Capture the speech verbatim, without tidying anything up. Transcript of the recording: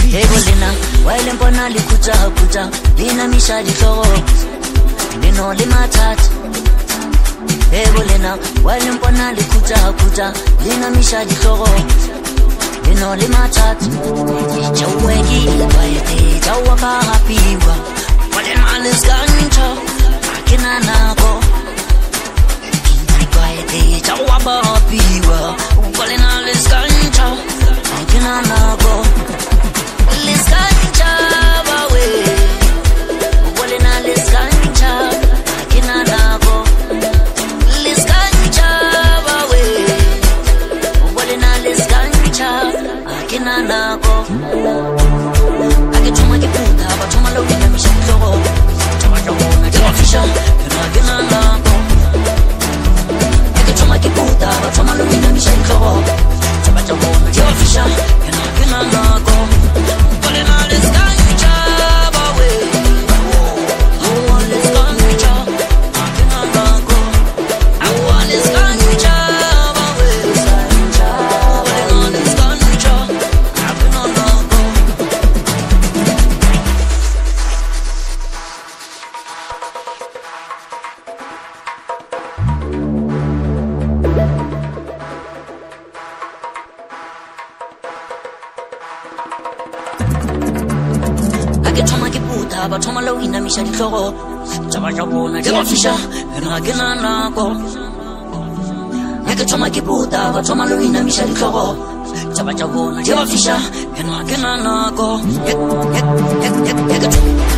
Ebolena, while in Bonali Kuja Kuja, Lina Misha di Toro, Lino Limatat. Ebolena, while in Bonali Kuja Kuja, Lina Misha di Toro, Lino Limatat. Jawegi, Wayate, Jawaka Hapiwa, Walen is Gancho, Akinanako. Wayate, Jawaba Hapiwa, Walen is Gancho, Akinanako. Let's go, away. Walina, let's go, Akinanako. Let's go, away. Walina, let's go, Akinanako. I get to my puta, but to my looking at me, she's so old. To my own, I get official, and Akinanako. I get to my puta, but to my looking at me, she's so old. To my own, I get official, and Akinanako. Toma Luina Michelle Coro, Tabajabona, Java Fisher, and I can go.